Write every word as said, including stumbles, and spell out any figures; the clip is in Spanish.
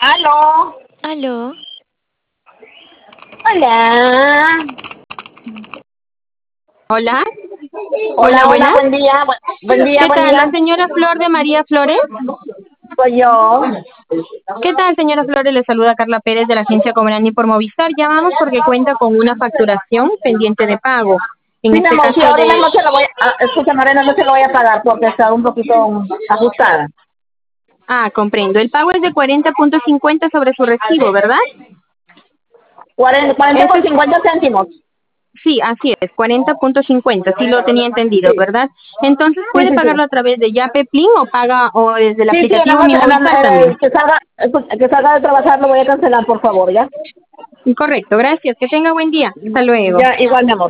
Aló. Aló. Hola. Hola. Hola, Hola, hola, buenas. buen día. bu- Buen día, ¿Qué buen tal? día. La señora Flor de María Flores. Soy yo. ¿Qué tal, señora Flores? Le saluda Carla Pérez de la agencia Comerani por Movistar. Llamamos porque cuenta con una facturación pendiente de pago. En Sí, mi este amor, sí, caso ahora en de... la noche lo voy a... ah, escucha, Morena, no se lo voy a pagar porque está un poquito ajustada. Ah, comprendo. El pago es de cuarenta punto cincuenta sobre su recibo, ¿verdad? cuarenta, cuarenta Eso con es... cincuenta céntimos. Sí, así es, cuarenta punto cincuenta, sí lo tenía entendido, Sí, ¿verdad? Entonces, sí, ¿puede sí, sí. pagarlo a través de Yape Plin o paga o desde el Sí, sí, nada aplicativo más Mi eh, Movistar eh, también? que salga, escucha, que salga de trabajar lo voy a cancelar, por favor, ¿ya? Correcto, gracias. Que tenga buen día. Hasta luego. Ya, igual, mi amor.